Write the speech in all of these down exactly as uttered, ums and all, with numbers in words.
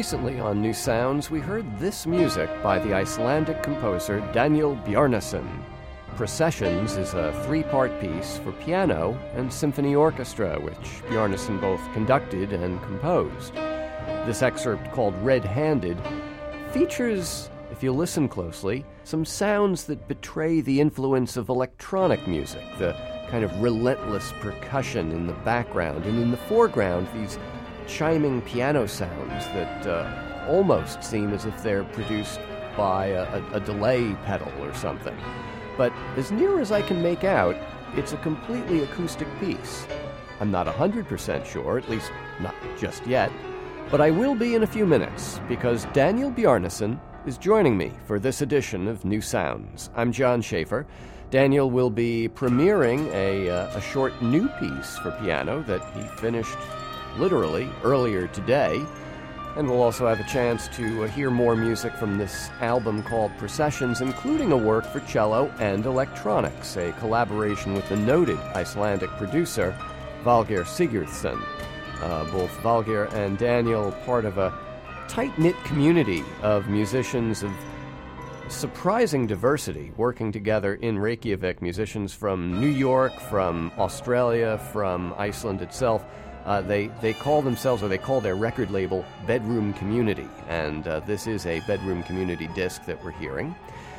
recently on New Sounds, we heard this music by the Icelandic composer Daniel Bjarnason. Processions is a three-part piece for piano and symphony orchestra, which Bjarnason both conducted and composed. This excerpt, called Red-Handed, features, if you listen closely, some sounds that betray the influence of electronic music, the kind of relentless percussion in the background, and in the foreground, these chiming piano sounds that uh, almost seem as if they're produced by a, a, a delay pedal or something. But as near as I can make out, it's a completely acoustic piece. I'm not one hundred percent sure, at least not just yet, but I will be in a few minutes, because Daniel Bjarnason is joining me for this edition of New Sounds. I'm John Schaefer. Daniel will be premiering a, uh, a short new piece for piano that he finished literally earlier today, and we'll also have a chance to uh, hear more music from this album called Processions, including a work for cello and electronics, a collaboration with the noted Icelandic producer Valgeir Sigurðsson. Uh, both Valgeir and Daniel part of a tight-knit community of musicians of surprising diversity working together in Reykjavik, musicians from New York, from Australia, from Iceland itself. Uh, they, they call themselves, or they call their record label, Bedroom Community, and uh, this is a Bedroom Community disc that we're hearing.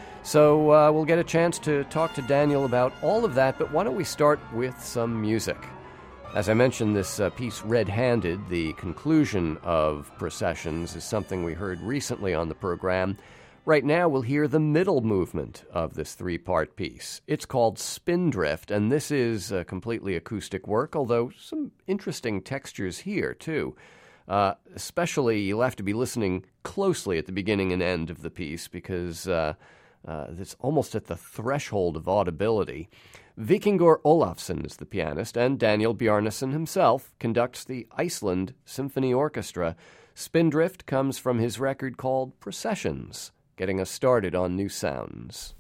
So uh, we'll get a chance to talk to Daniel about all of that, but why don't we start with some music? As I mentioned, this uh, piece, Red-Handed, the conclusion of Processions, is something we heard recently on the program. Right now, we'll hear the middle movement of this three-part piece. It's called Spindrift, and this is a completely acoustic work, although some interesting textures here, too. Uh, especially, you'll have to be listening closely at the beginning and end of the piece, because uh, uh, it's almost at the threshold of audibility. Vikingur Olafsson is the pianist, and Daniel Bjarnason himself conducts the Iceland Symphony Orchestra. Spindrift comes from his record called Processions, getting us started on New Sounds.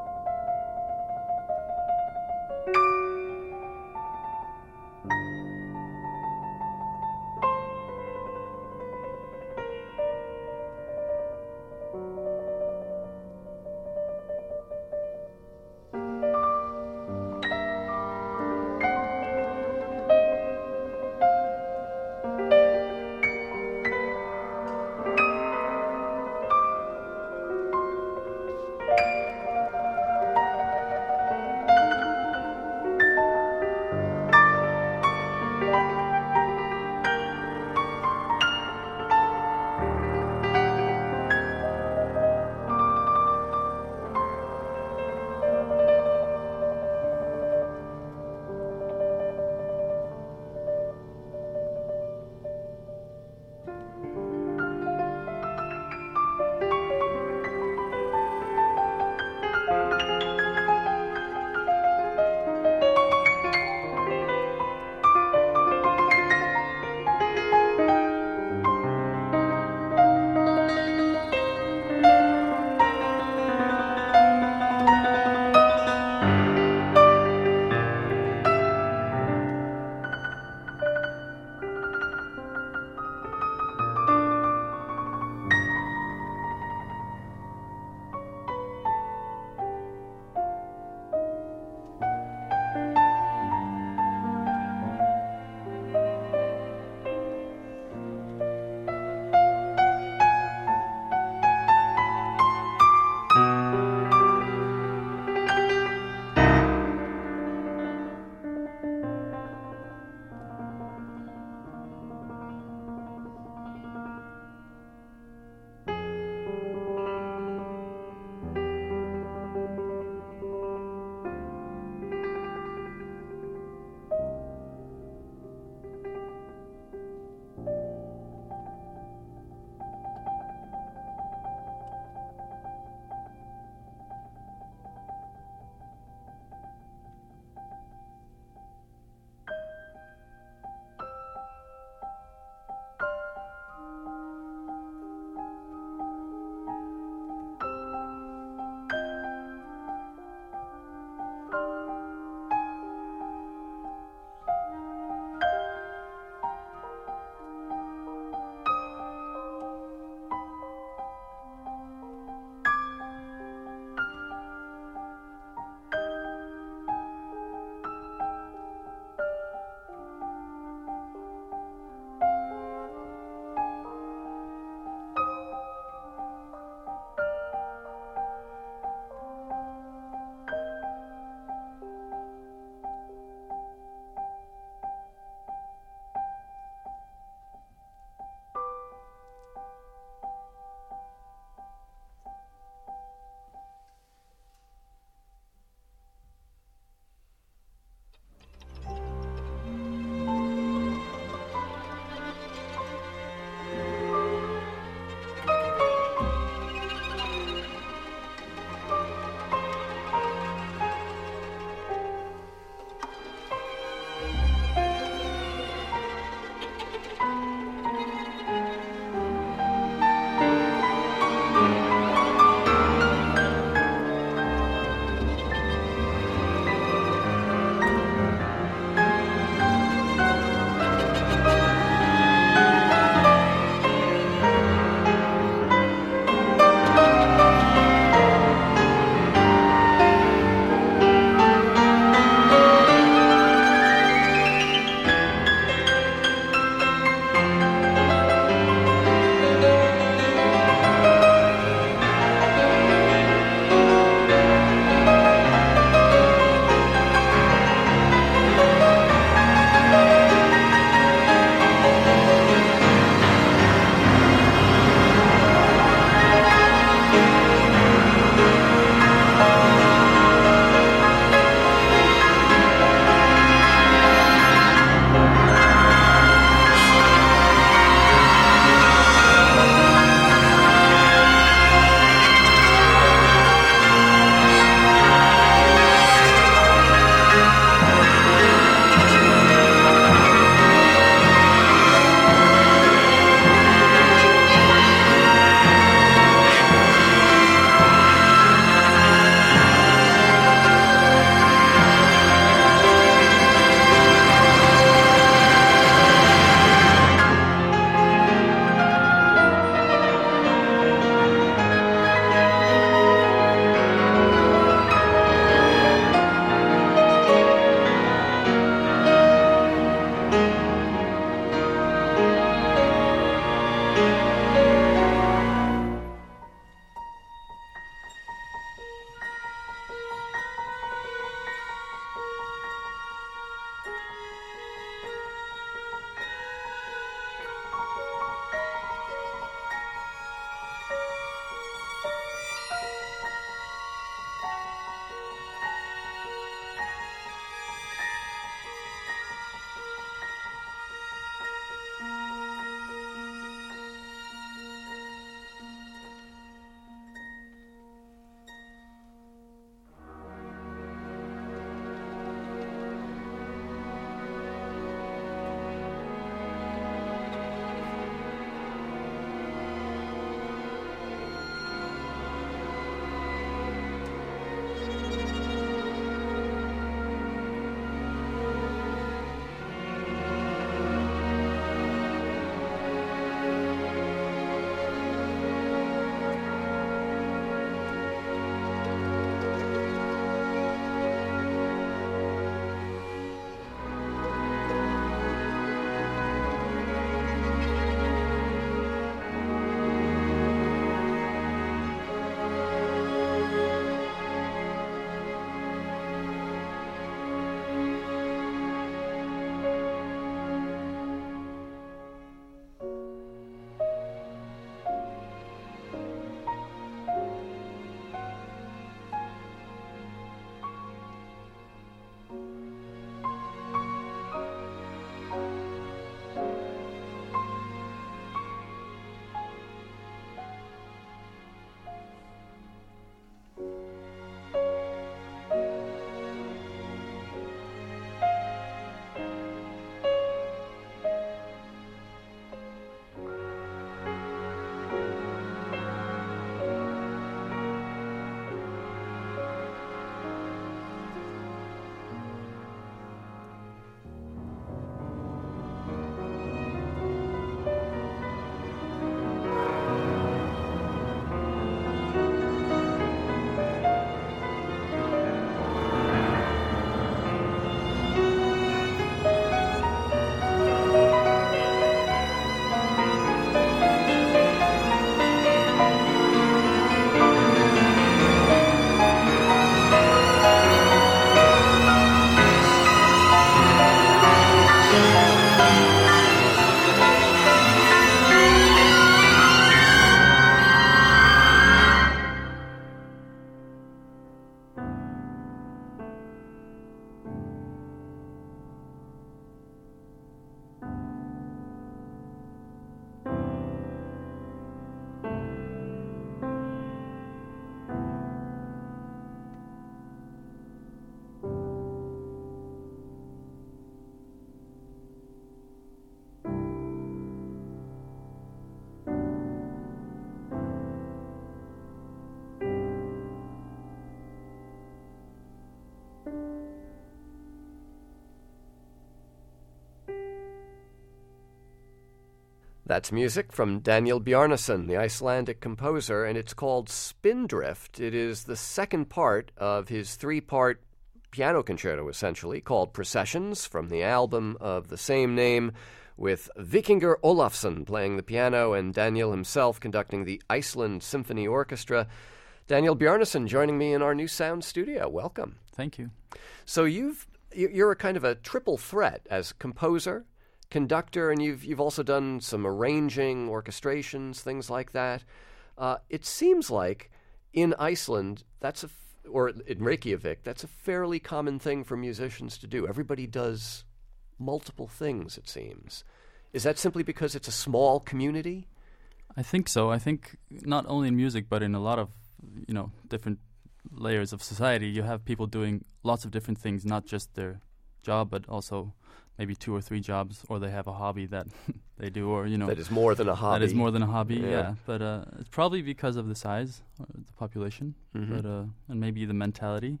That's music from Daniel Bjarnason, the Icelandic composer, and it's called Spindrift. It is the second part of his three-part piano concerto, essentially, called Processions, from the album of the same name, with Vikingur Olafsson playing the piano and Daniel himself conducting the Iceland Symphony Orchestra. Daniel Bjarnason joining me in our new sound studio. Welcome. Thank you. So you've you're a kind of a triple threat as composer, conductor, and you've you've also done some arranging, orchestrations, things like that. Uh, it seems like in Iceland, that's a or in Reykjavik, that's a fairly common thing for musicians to do. Everybody does multiple things, it seems. Is that simply because it's a small community? I think so. I think not only in music, but in a lot of, you know, different layers of society, you have people doing lots of different things, not just their job, but also maybe two or three jobs, or they have a hobby that they do, or, you know. That is more than a hobby. That is more than a hobby, yeah. yeah. But uh, it's probably because of the size, or the population, mm-hmm. but uh, and maybe the mentality.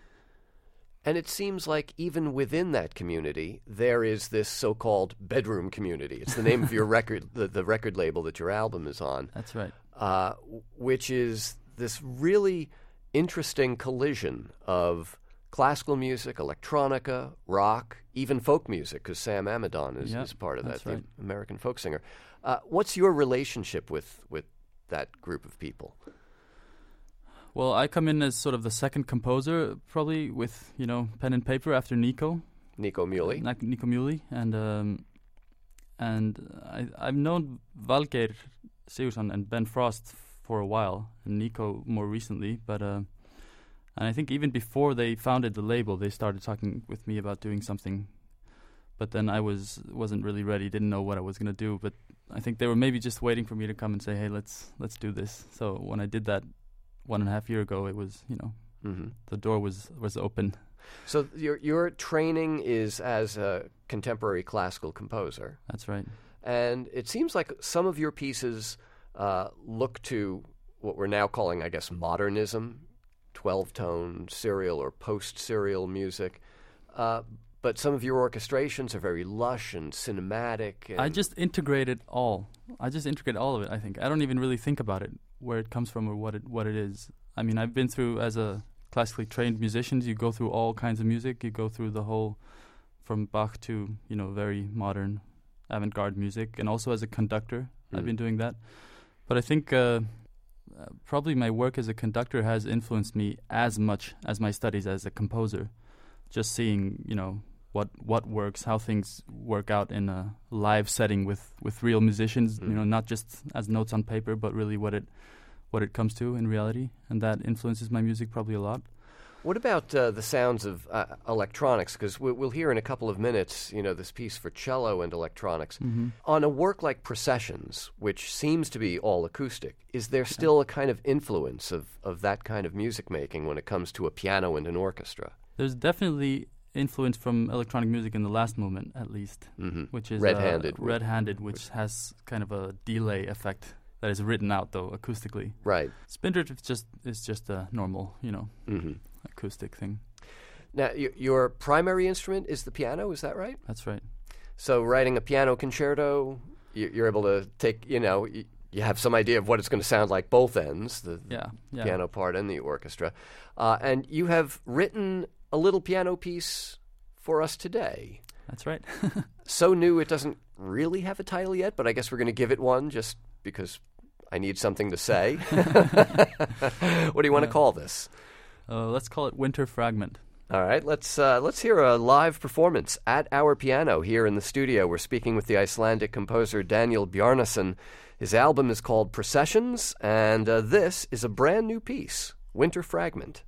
And it seems like even within that community, there is this so-called bedroom community. It's the name of your record, the, the record label that your album is on. That's right. Uh, which is this really interesting collision of classical music, electronica, rock, even folk music, because Sam Amidon is, yep, is part of that, right. the American folk singer. Uh, what's your relationship with, with that group of people? Well, I come in as sort of the second composer, probably with, you know, pen and paper after Nico. Nico Muhly. Uh, Nico Muhly. And um, and I, I've known Valgeir Sigurðsson and Ben Frost for a while, and Nico more recently. But uh, and I think even before they founded the label, they started talking with me about doing something. But then I was, wasn't really ready, didn't know what I was going to do. But I think they were maybe just waiting for me to come and say, hey, let's let's do this. So when I did that, one and a half year ago, it was, you know, mm-hmm. the door was, was open. So your your training is as a contemporary classical composer. That's right. And it seems like some of your pieces uh, look to what we're now calling, I guess, modernism, twelve-tone serial or post-serial music. Uh, but some of your orchestrations are very lush and cinematic. And I just integrate it all. I just integrate all of it, I think. I don't even really think about it, where it comes from or what it what it is. I mean, I've been through, as a classically trained musician, you go through all kinds of music. You go through the whole, from Bach to, you know, very modern avant-garde music. And also as a conductor, mm. I've been doing that. But I think uh, uh, probably my work as a conductor has influenced me as much as my studies as a composer. Just seeing, you know, what what works, how things work out in a live setting with, with real musicians, mm. you know, not just as notes on paper, but really what it what it comes to in reality, and that influences my music probably a lot. What about uh, the sounds of uh, electronics? Because we, we'll hear in a couple of minutes, you know, this piece for cello and electronics. Mm-hmm. On a work like Processions, which seems to be all acoustic, is there still a kind of influence of, of that kind of music making when it comes to a piano and an orchestra? There's definitely influence from electronic music in the last movement, at least, mm-hmm. which is red-handed, uh, red-handed, which has kind of a delay effect that is written out though acoustically. Right. Spindrift is just is just a normal, you know, mm-hmm. acoustic thing. Now, y- your primary instrument is the piano. Is that right? That's right. So, writing a piano concerto, y- you're able to take, you know. Y- You have some idea of what it's going to sound like both ends, the yeah, yeah. piano part and the orchestra. Uh, and you have written a little piano piece for us today. That's right. So new it doesn't really have a title yet, but I guess we're going to give it one just because I need something to say. What do you want to call this? Uh, let's call it Winter Fragment. All right, let's uh, let's hear a live performance at our piano here in the studio. We're speaking with the Icelandic composer Daniel Bjarnason. His album is called Processions, and uh, this is a brand new piece, Winter Fragment.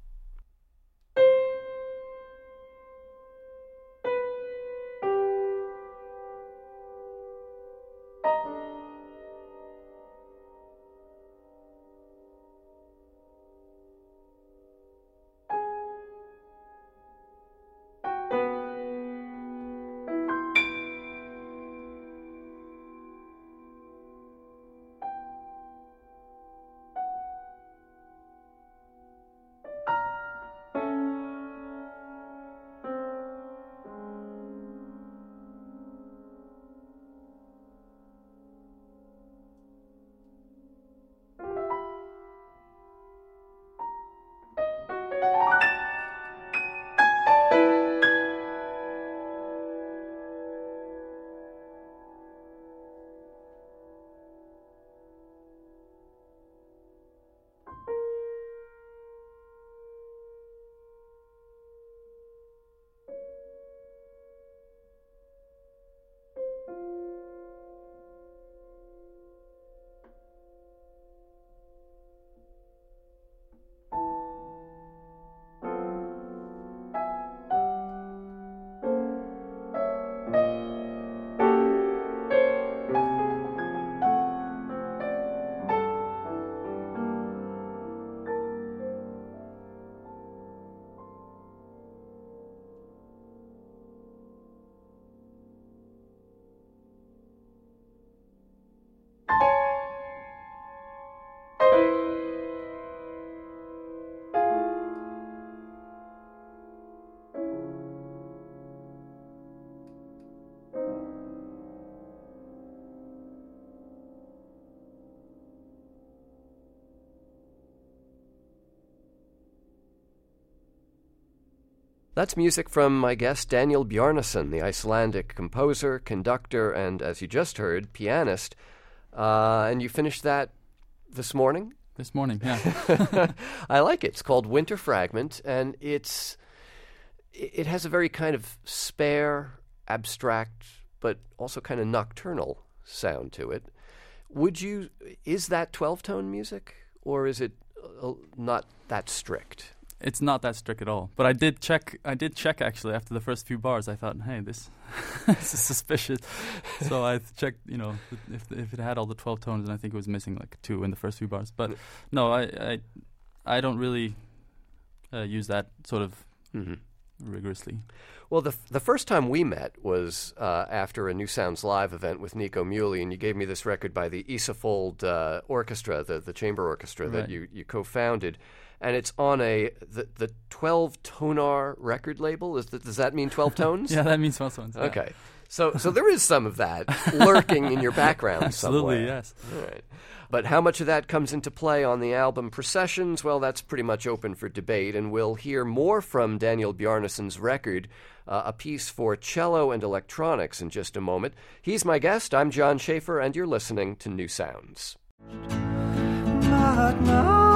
That's music from my guest Daniel Bjarnason, the Icelandic composer, conductor, and, as you just heard, pianist. Uh, and you finished that this morning? This morning, yeah. I like it. It's called Winter Fragment, and it's it has a very kind of spare, abstract, but also kind of nocturnal sound to it. Would you, is that twelve-tone music, or is it uh, not that strict? It's not that strict at all. But I did check. I did check actually after the first few bars. I thought, hey, this, this is suspicious. So I checked, you know, if if it had all the twelve tones, and I think it was missing like two in the first few bars. But no, I I, I don't really uh, use that sort of mm-hmm. rigorously. Well, the the first time we met was uh, after a New Sounds Live event with Nico Muhly, and you gave me this record by the Isafold uh, Orchestra, the the chamber orchestra right. that you you co-founded. And it's on a the the twelve tonar record label. Is that, does that mean twelve tones? Yeah, that means twelve tones. Yeah. Okay, so so there is some of that lurking in your background Absolutely, somewhere. yes. All right. But how much of that comes into play on the album Processions? Well, that's pretty much open for debate, and we'll hear more from Daniel Bjarnason's record, uh, a piece for cello and electronics, in just a moment. He's my guest. I'm John Schaefer, and you're listening to New Sounds. Not now.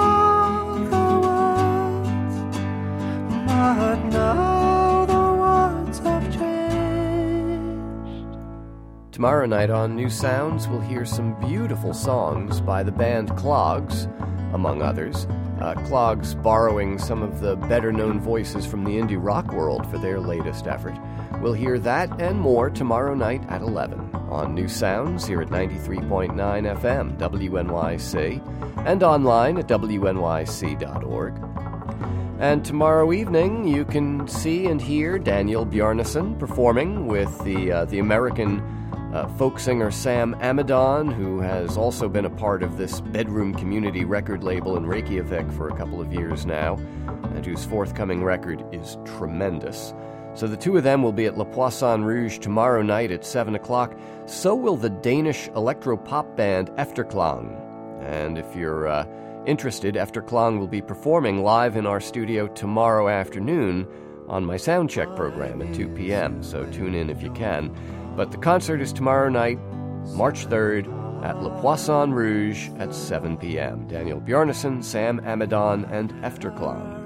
But now the words have changed. Tomorrow night on New Sounds, we'll hear some beautiful songs by the band Clogs, among others. Uh, Clogs borrowing some of the better-known voices from the indie rock world for their latest effort. We'll hear that and more tomorrow night at eleven on New Sounds here at ninety-three point nine F M, W N Y C, and online at W N Y C dot org. And tomorrow evening, you can see and hear Daniel Bjarnason performing with the uh, the American uh, folk singer Sam Amidon, who has also been a part of this bedroom community record label in Reykjavik for a couple of years now, and whose forthcoming record is tremendous. So the two of them will be at Le Poisson Rouge tomorrow night at seven o'clock. So will the Danish electro-pop band Efterklang. And if you're Uh, interested, Efterklang will be performing live in our studio tomorrow afternoon on my Soundcheck program at two p.m., so tune in if you can. But the concert is tomorrow night, March third, at Le Poisson Rouge at seven p.m. Daniel Bjarnason, Sam Amidon, and Efterklang.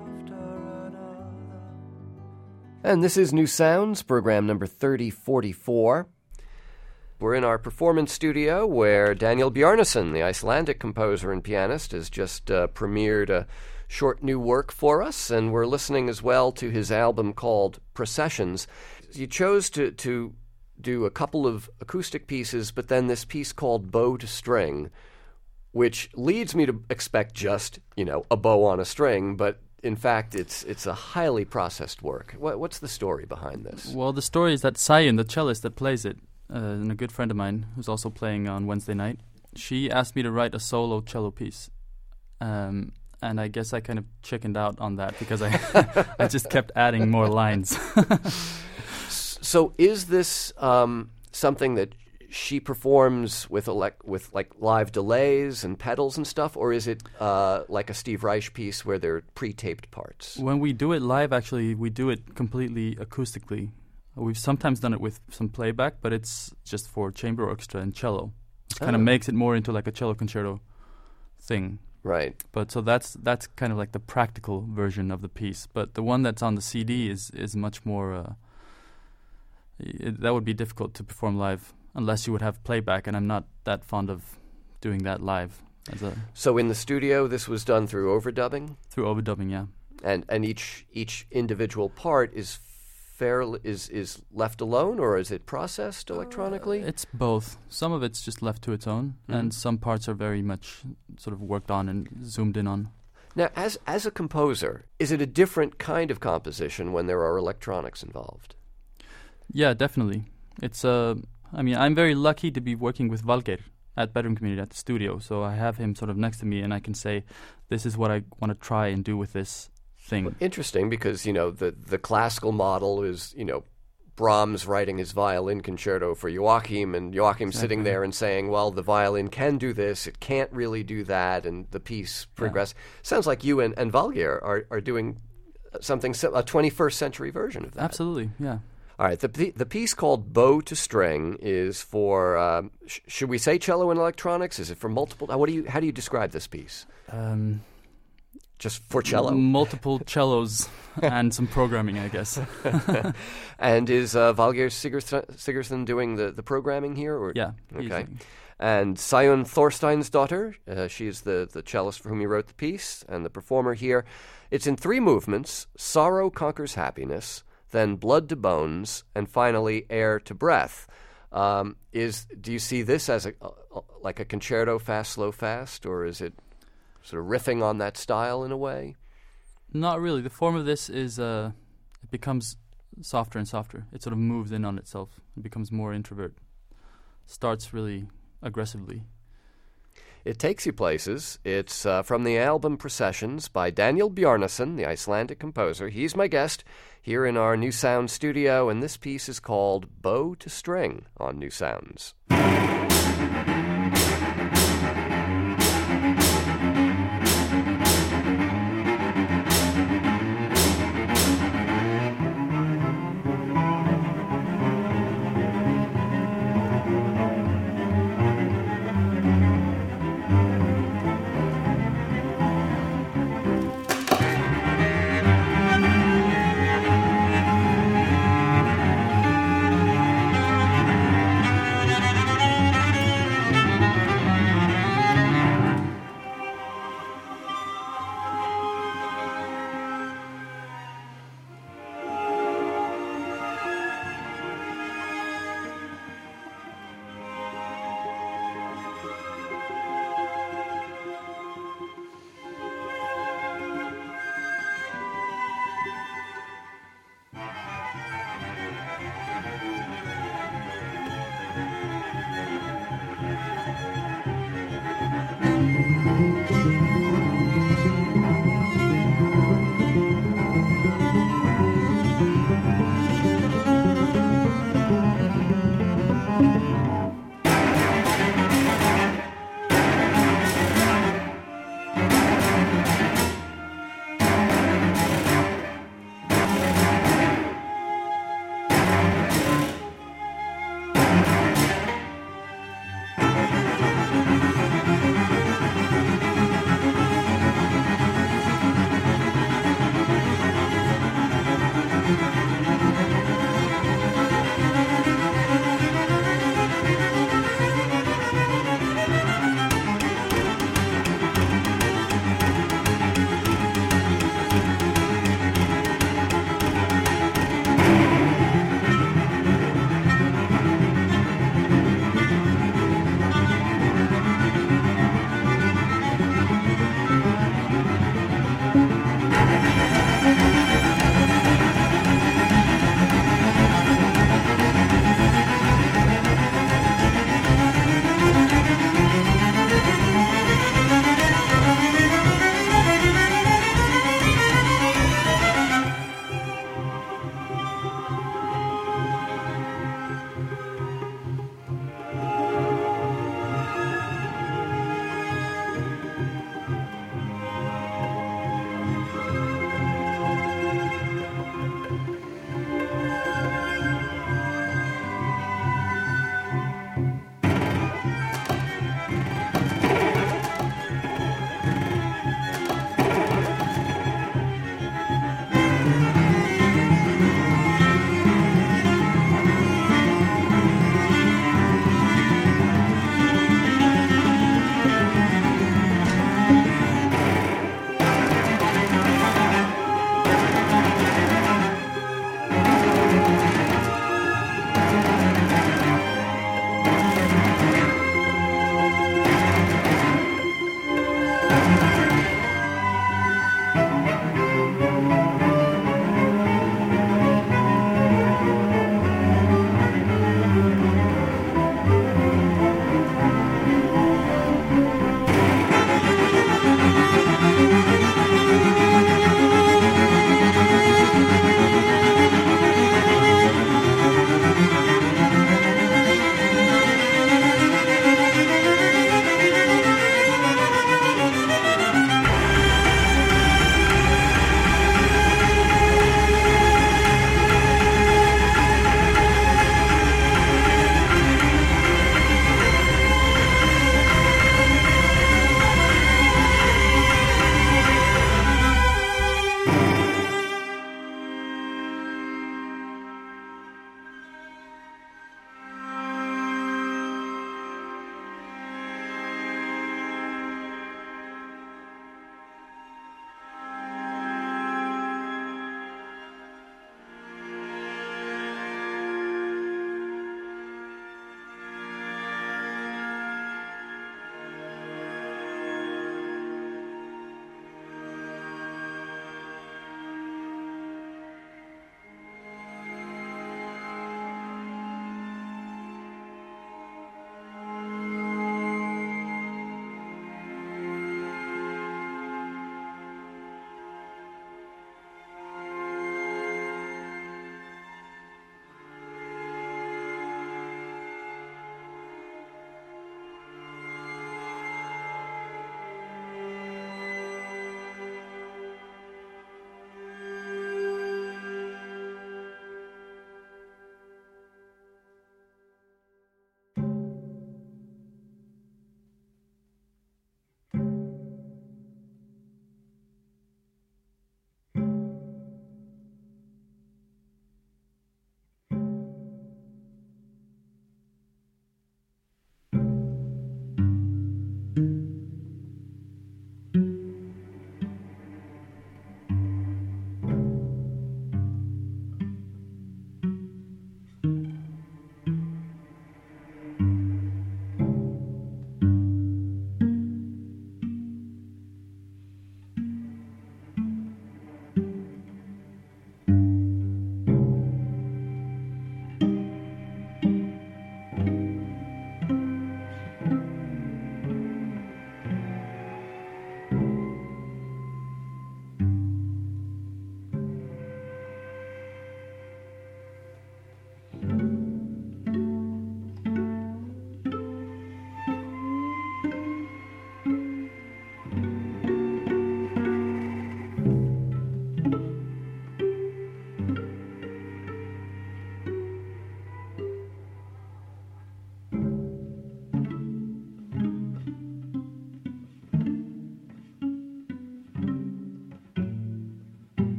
And this is New Sounds, program number thirty forty-four. We're in our performance studio where Daniel Bjarnason, the Icelandic composer and pianist, has just uh, premiered a short new work for us, and we're listening as well to his album called Processions. You chose to, to do a couple of acoustic pieces, but then this piece called Bow to String, which leads me to expect just, you know, a bow on a string, but in fact, it's it's a highly processed work. What, what's the story behind this? Well, the story is that Sayan, the cellist that plays it, Uh, and a good friend of mine who's also playing on Wednesday night, she asked me to write a solo cello piece. Um, and I guess I kind of chickened out on that because I I just kept adding more lines. So is this um, something that she performs with elect- with like live delays and pedals and stuff, or is it uh, like a Steve Reich piece where they're pre-taped parts? When we do it live, actually, we do it completely acoustically. We've sometimes done it with some playback, but it's just for chamber orchestra and cello. It oh. kind of makes it more into like a cello concerto thing. Right. But so that's that's kind of like the practical version of the piece. But the one that's on the C D is is much more. Uh, it, that would be difficult to perform live unless you would have playback, and I'm not that fond of doing that live. As a so in the studio, this was done through overdubbing. Through overdubbing, yeah. And and each each individual part is. Fair is is left alone, or is it processed electronically? Uh, it's both. Some of it's just left to its own, mm-hmm. and some parts are very much sort of worked on and zoomed in on. Now, as as a composer, is it a different kind of composition when there are electronics involved? Yeah, definitely. It's uh, I mean, I'm very lucky to be working with Valgeir at Bedroom Community at the studio, so I have him sort of next to me, and I can say, this is what I want to try and do with this thing. Well, interesting, because, you know, the, the classical model is, you know, Brahms writing his violin concerto for Joachim, and Joachim exactly. sitting there and saying, well, the violin can do this, it can't really do that, and the piece progresses. Yeah. Sounds like you and, and Valgeir are, are doing something, a twenty-first century version of that. Absolutely, yeah. All right, the the piece called Bow to String is for, um, sh- should we say cello and electronics? Is it for multiple, what do you, how do you describe this piece? Um, Just for cello? M- multiple cellos and some programming, I guess. And is uh, Valgeir Sigurðsson doing the, the programming here? Or? Yeah. Okay. Easily. And Sayun Thorstein's daughter, uh, she is the, the cellist for whom you wrote the piece, and the performer here. It's in three movements: Sorrow Conquers Happiness, then Blood to Bones, and finally Air to Breath. Um, is do you see this as a, a like a concerto, fast, slow, fast, or is it sort of riffing on that style in a way? Not really. The form of this is uh, it becomes softer and softer. It sort of moves in on itself. It becomes more introvert. Starts really aggressively. It takes you places. It's uh, from the album Processions by Daniel Bjarnason, the Icelandic composer. He's my guest here in our New Sound studio, and this piece is called Bow to String on New Sounds.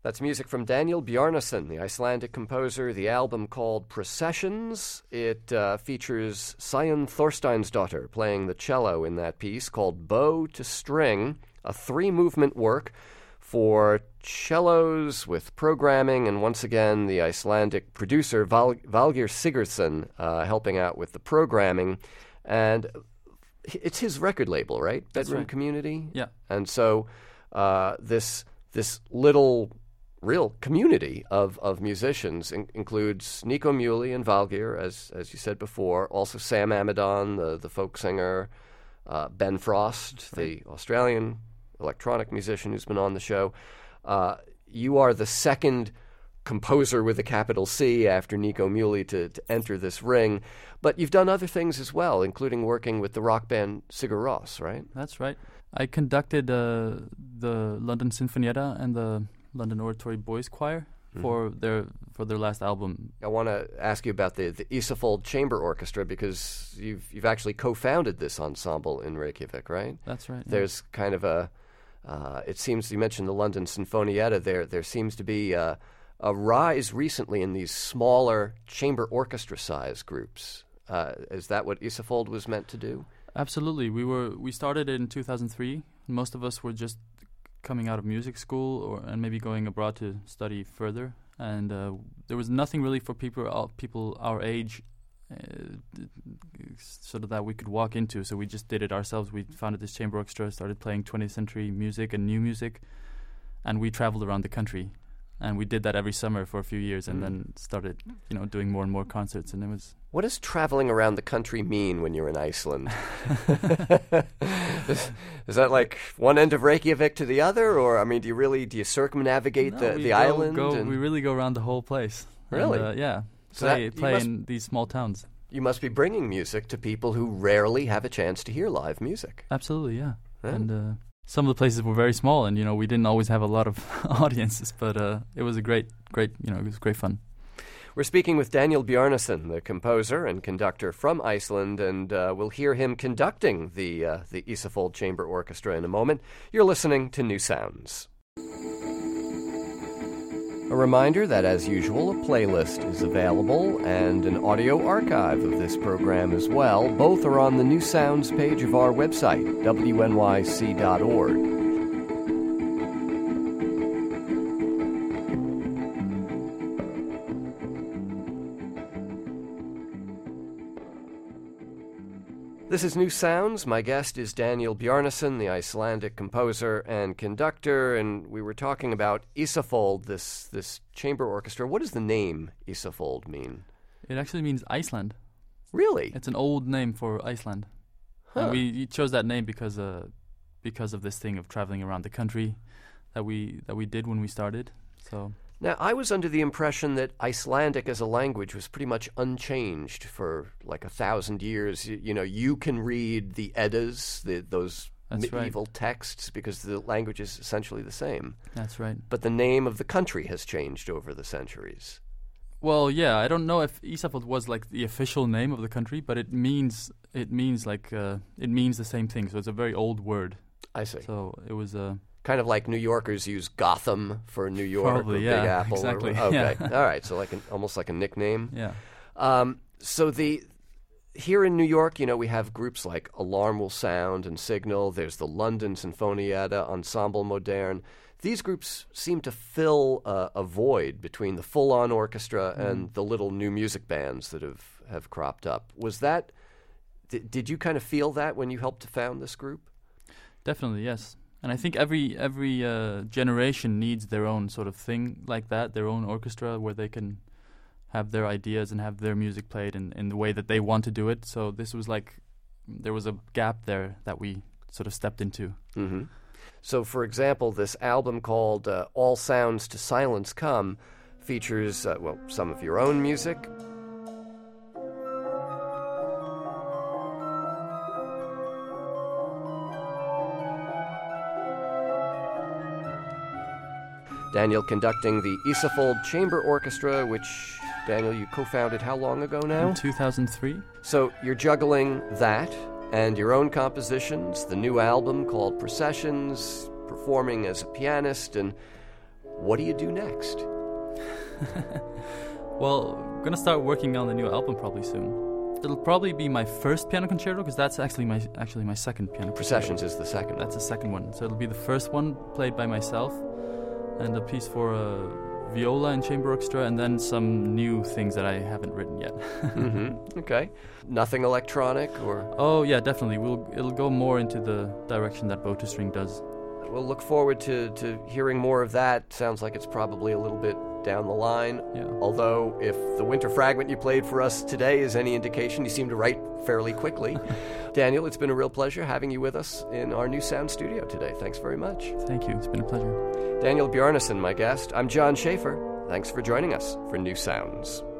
That's music from Daniel Bjarnason, the Icelandic composer. The album called Processions. It uh, features Sæunn Thorsteinsdóttir playing the cello in that piece called Bow to String, a three-movement work for cellos with programming, and once again the Icelandic producer Val- Valgeir Sigurðsson uh, helping out with the programming. And it's his record label, right? That's Bedroom right. Community? Yeah. And so uh, this this little real community of, of musicians in- includes Nico Muhly and Valgeir, as as you said before, also Sam Amidon, the, the folk singer, uh, Ben Frost, Right. the Australian electronic musician who's been on the show. Uh, you are the second composer with a capital C after Nico Muhly to, to enter this ring, but you've done other things as well, including working with the rock band Sigur Rós, right? That's right. I conducted uh, the London Sinfonietta and the London Oratory Boys Choir Mhm. for their for their last album. I want to ask you about the, the Ísafold Chamber Orchestra, because you've you've actually co-founded this ensemble in Reykjavik, right? That's right. yeah. There's kind of a, uh, it seems, you mentioned the London Sinfonietta, there there seems to be a, a rise recently in these smaller chamber orchestra size groups. Uh, is that what Ísafold was meant to do? Absolutely. We were we started in two thousand three. Most of us were just coming out of music school, or and maybe going abroad to study further. And uh, there was nothing really for people uh, people our age, uh, d- sort of that we could walk into. So we just did it ourselves. We founded this chamber orchestra, started playing twentieth century music and new music, and we traveled around the country. And we did that every summer for a few years, and Mm. then started, you know, doing more and more concerts. And it was What does traveling around the country mean when you're in Iceland? is, is that like one end of Reykjavik to the other, or I mean, do you really do you circumnavigate No, the, we the go- island? Go, and we really go around the whole place. Really? And, uh, yeah. So Play, that- you play must- in these small towns. you must be bringing music to people who rarely have a chance to hear live music. Absolutely, yeah. Yeah. And uh, some of the places were very small, and you know we didn't always have a lot of audiences, but uh, it was a great, great, you know, it was great fun. We're speaking with Daniel Bjarnason, the composer and conductor from Iceland, and uh, we'll hear him conducting the uh, the Ísafold Chamber Orchestra in a moment. You're listening to New Sounds. A reminder that, as usual, a playlist is available and an audio archive of this program as well. Both are on the New Sounds page of our website, W N Y C dot org. This is New Sounds. My guest is Daniel Bjarnason, the Icelandic composer and conductor, and we were talking about Ísafold, this this chamber orchestra. What does the name Ísafold mean? It actually means Iceland. Really? It's an old name for Iceland. Huh. And we we chose that name because uh, because of this thing of traveling around the country that we that we did when we started. So Now, I was under the impression that Icelandic as a language was pretty much unchanged for like a thousand years. You, you know, you can read the Eddas, the, those That's right. medieval texts, because the language is essentially the same. that's right. But the name of the country has changed over the centuries. Well, yeah, I don't know if Ísafold was like the official name of the country, but it means it means like uh, it means the same thing. So it's a very old word. I see. So it was uh, Kind of like New Yorkers use Gotham for New York Probably, or yeah, Big Apple. exactly, Or, okay, yeah. all right. So like an, almost like a nickname. yeah. Um, so the here in New York, you know, we have groups like Alarm Will Sound and Signal. There's the London Sinfonietta, Ensemble Moderne. These groups seem to fill uh, a void between the full-on orchestra Mm. and the little new music bands that have, have cropped up. Was that? Did, did you kind of feel that when you helped to found this group? Definitely, yes. And I think every every uh, generation needs their own sort of thing like that, their own orchestra where they can have their ideas and have their music played in, in the way that they want to do it. So this was like, there was a gap there that we sort of stepped into. Mm-hmm. So, for example, this album called uh, All Sounds to Silence Come features, uh, well, some of your own music. Daniel conducting the Ísafold Chamber Orchestra, which, Daniel, you co-founded how long ago now? In two thousand three? So you're juggling that and your own compositions, the new album called Processions, performing as a pianist, and what do you do next? Well, I'm gonna start working on the new album probably soon. It'll probably be my first piano concerto because that's actually my actually my second piano concerto. Processions is the second. That's the second one. So it'll be the first one played by myself, and a piece for a viola and chamber orchestra, and then some new things that I haven't written yet. Mm-hmm. Okay. Nothing electronic or? Oh yeah, definitely. We'll it'll go more into the direction that Bow to String does. We'll look forward to, to hearing more of that. Sounds like it's probably a little bit down the line. Yeah. Although, if the winter fragment you played for us today is any indication, you seem to write fairly quickly. Daniel, it's been a real pleasure having you with us in our New Sound studio today. Thanks very much. Thank you. It's been a pleasure. Daniel Bjarnason, my guest. I'm John Schaefer. Thanks for joining us for New Sounds.